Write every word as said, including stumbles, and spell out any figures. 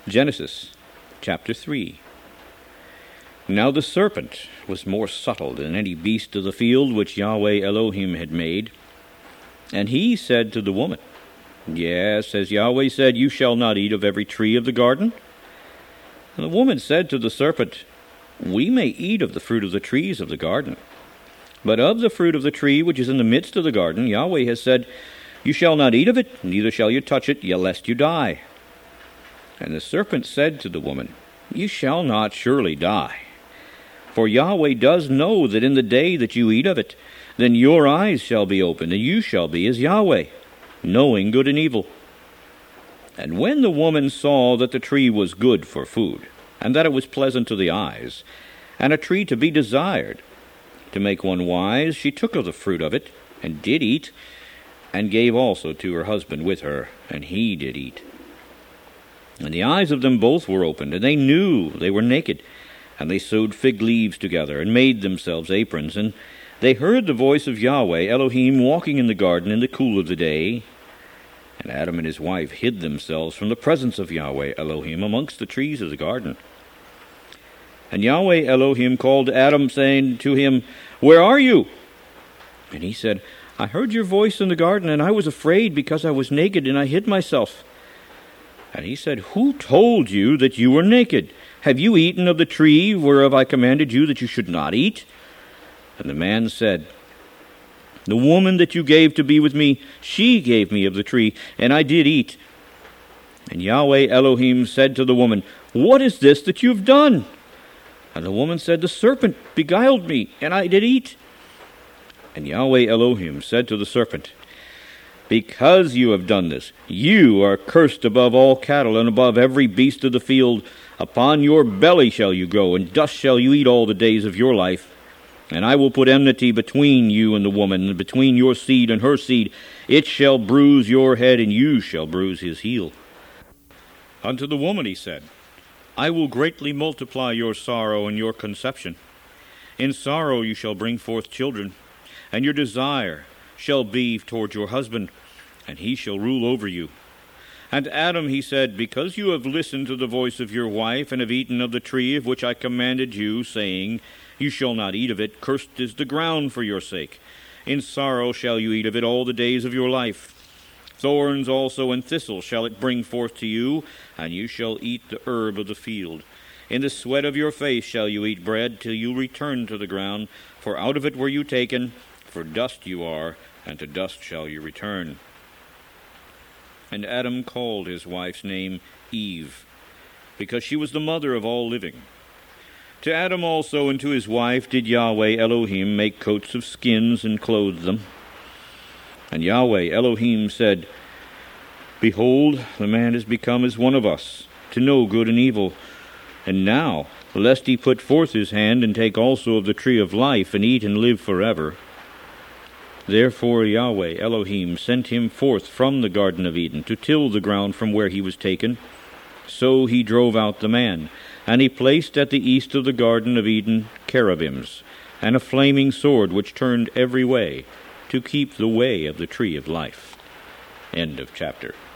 Genesis chapter three. Now the serpent was more subtle than any beast of the field which Yahweh Elohim had made. And he said to the woman, Yes, as Yahweh said, you shall not eat of every tree of the garden. And the woman said to the serpent, We may eat of the fruit of the trees of the garden. But of the fruit of the tree which is in the midst of the garden, Yahweh has said, You shall not eat of it, neither shall you touch it, lest you die. And the serpent said to the woman, You shall not surely die. For Yahweh does know that in the day that you eat of it, then your eyes shall be opened, and you shall be as Yahweh, knowing good and evil. And when the woman saw that the tree was good for food, and that it was pleasant to the eyes, and a tree to be desired, to make one wise, she took of the fruit of it, and did eat, and gave also to her husband with her, and he did eat. And the eyes of them both were opened, and they knew they were naked. And they sewed fig leaves together, and made themselves aprons. And they heard the voice of Yahweh Elohim walking in the garden in the cool of the day. And Adam and his wife hid themselves from the presence of Yahweh Elohim amongst the trees of the garden. And Yahweh Elohim called to Adam, saying to him, Where are you? And he said, I heard your voice in the garden, and I was afraid because I was naked, and I hid myself. And he said, Who told you that you were naked? Have you eaten of the tree whereof I commanded you that you should not eat? And the man said, The woman that you gave to be with me, she gave me of the tree, and I did eat. And Yahweh Elohim said to the woman, What is this that you have done? And the woman said, The serpent beguiled me, and I did eat. And Yahweh Elohim said to the serpent, Because you have done this, you are cursed above all cattle and above every beast of the field. Upon your belly shall you go, and dust shall you eat all the days of your life. And I will put enmity between you and the woman, and between your seed and her seed. It shall bruise your head, and you shall bruise his heel. Unto the woman he said, I will greatly multiply your sorrow and your conception. In sorrow you shall bring forth children, and your desire shall be toward your husband, and he shall rule over you. And Adam he said, Because you have listened to the voice of your wife, and have eaten of the tree of which I commanded you, saying, You shall not eat of it, cursed is the ground for your sake. In sorrow shall you eat of it all the days of your life. Thorns also and thistles shall it bring forth to you, and you shall eat the herb of the field. In the sweat of your face shall you eat bread, till you return to the ground, for out of it were you taken, for dust you are, and to dust shall you return. And Adam called his wife's name Eve, because she was the mother of all living. To Adam also and to his wife did Yahweh Elohim make coats of skins and clothe them. And Yahweh Elohim said, Behold, the man is become as one of us, to know good and evil. And now, lest he put forth his hand and take also of the tree of life, and eat and live forever. Therefore Yahweh Elohim sent him forth from the Garden of Eden to till the ground from where he was taken. So he drove out the man, and he placed at the east of the Garden of Eden cherubims, and a flaming sword which turned every way, to keep the way of the tree of life. End of chapter.